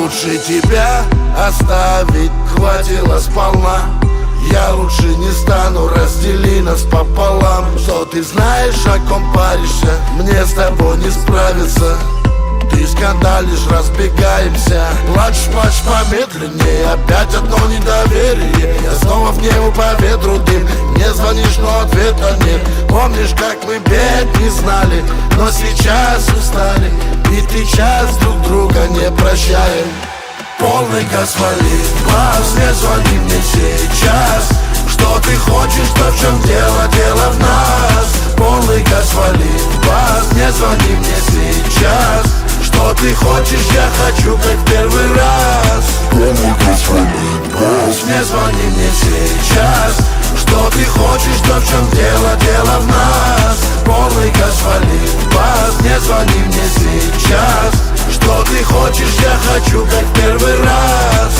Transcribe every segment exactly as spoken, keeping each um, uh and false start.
лучше тебя оставить хватило сполна. Я лучше не стану, раздели нас пополам. Что ты знаешь, о ком паришься, мне с тобой не справиться. Ты скандалишь, разбегаемся. Плачешь, плачешь помедленнее. Опять одно недоверие. Я снова в небо по ветру дым. Мне звонишь, но ответа нет. Помнишь, как мы бед не знали, но сейчас устали. И ты час друг друга не прощаем. Полный газ вали, бас, не звони мне сейчас. Что ты хочешь, то в чем дело, дело в нас. Полный газ вали, бас, не звони мне сейчас. Что ты хочешь, я хочу, как в первый раз. Полный газ вали, бас, не звони мне сейчас. Что ты хочешь, то в чем дело, дело в нас. Полный газ вали, бас, не звони мне сейчас. Что ты хочешь, я хочу, как в первый раз.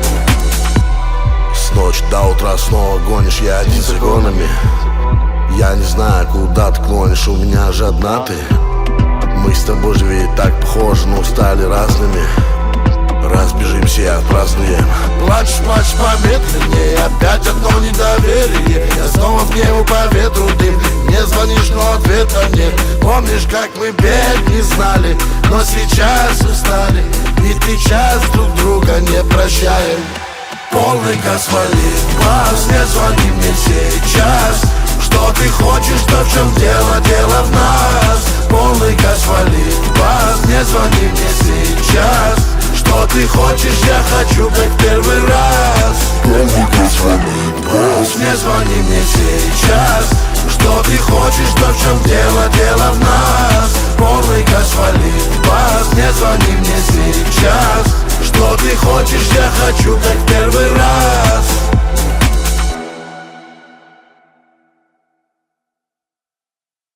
С ночи до утра снова гонишь, я один за гонами. Я не знаю, куда ты клонишь, у меня же одна ты. Мы с тобой же ведь так похожи, но стали разными. Разбежимся и отпразднуем. Плачешь, плачешь помедленнее. Опять одно недоверие. Я снова в небо по ветру дым. Мне звонишь, но ответа нет. Помнишь, как мы бед не знали, но сейчас устали. И ты час друг друга не прощаем. Полный газ вали, бас, не звони мне сейчас. Что ты хочешь, то в чем дело, дело в нас. Полный газ вали, бас, не звони мне сейчас. Что ты хочешь, я хочу, как в первый раз. Полный газ вали, бас, не звони мне сейчас. Что ты хочешь, то в чем дело, дело в нас. Полный газ вали, бас, не звони мне сейчас. Что ты хочешь, я хочу, как в первый раз.